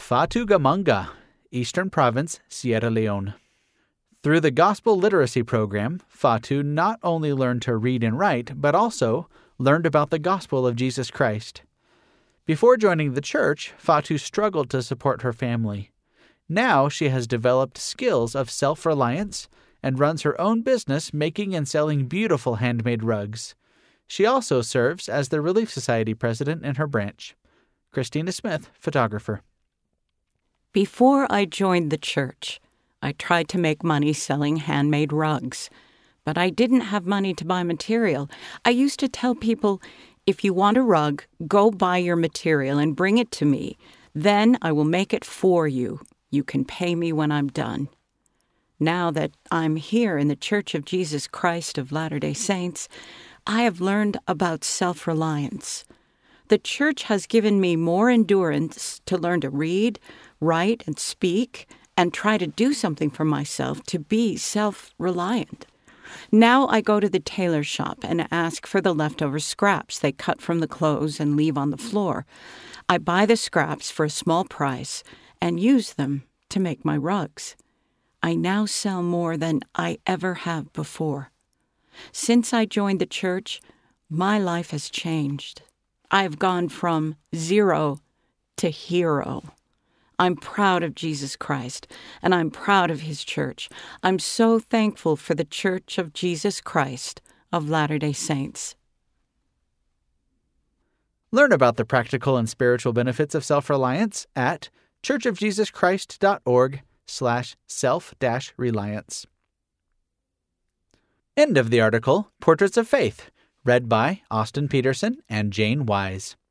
Fatu-Gamanga, Eastern Province, Sierra Leone. Through the Gospel Literacy Program, Fatu not only learned to read and write, but also learned about the gospel of Jesus Christ. Before joining the church, Fatu struggled to support her family. Now she has developed skills of self-reliance and runs her own business making and selling beautiful handmade rugs. She also serves as the Relief Society president in her branch. Christina Smith, photographer. Before I joined the church, I tried to make money selling handmade rugs, but I didn't have money to buy material. I used to tell people, if you want a rug, go buy your material and bring it to me. Then I will make it for you. You can pay me when I'm done. Now that I'm here in the Church of Jesus Christ of Latter-day Saints, I have learned about self-reliance. The church has given me more endurance to learn to read, write, and speak, and try to do something for myself to be self-reliant. Now I go to the tailor shop and ask for the leftover scraps they cut from the clothes and leave on the floor. I buy the scraps for a small price and use them to make my rugs. I now sell more than I ever have before. Since I joined the church, my life has changed. I've gone from 0 to hero. I'm proud of Jesus Christ, and I'm proud of His church. I'm so thankful for the Church of Jesus Christ of Latter-day Saints. Learn about the practical and spiritual benefits of self-reliance at churchofjesuschrist.org/self-reliance. End of the article, Portraits of Faith, read by Austin Peterson and Jane Wise.